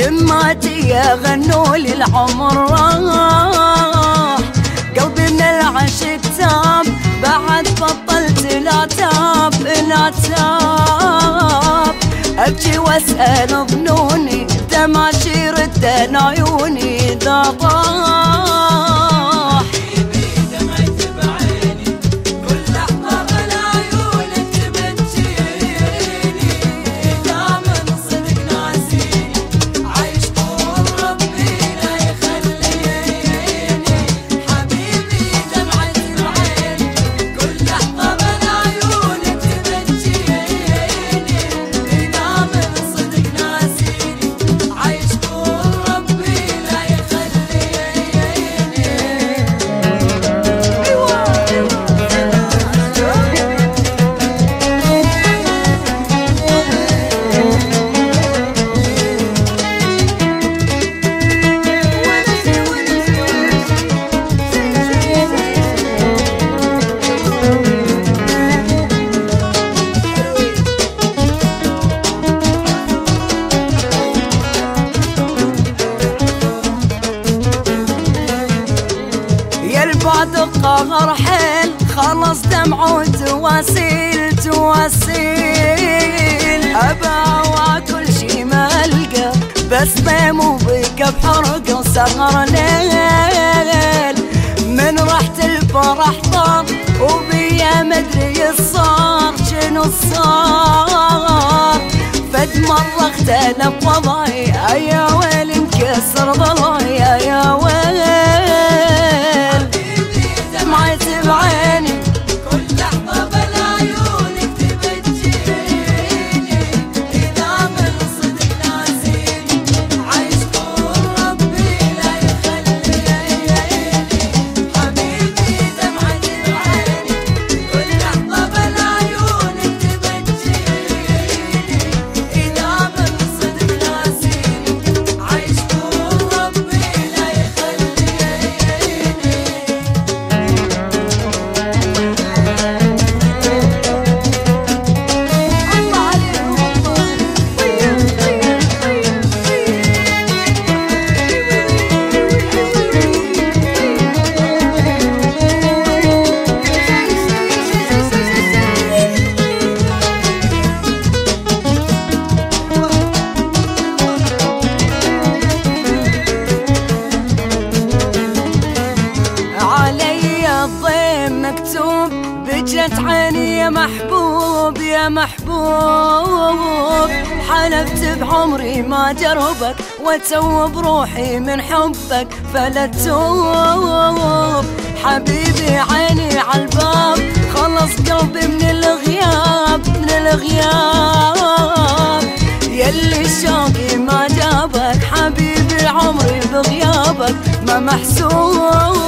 شماتي غنوا لي العمر راح، قلبي من العشق تاب، بعد بطلت لا تاب لا تاب. ابكي واسأل ظنوني دمعتي ردن عيوني ذا طاح. بعد القهر حيل خلص دمع وتواسيل تواسيل. أبا واكل شي ما ألقى بس ضيم وبيك بحرق وسهر ليل. من رحت الفرح طار وبيا مدري الصار شنو الصار. فد مرة اختلف وضعي يا ويل انكسر ضلعي يا ويل. دمعت بعيني كل لحظة بلا عيونك تبجيني. إذا من صدق ناسيني عايش طول ربي لا يخليني. حبيبي دمعت بعيني كل لحظة بلا عيونك تبجيني. إذا من صدق ناسيني عايش طول ربي لا يخليني. مكتوب بجت عيني يا محبوب يا محبوب. حلفت بعمري ما جربك واتوب روحي من حبك فلا تتوب. حبيبي عيني عالباب خلص قلبي من الغياب من الغياب. يلي شوقي ما جابك حبيبي عمري بغيابك ما محسوب.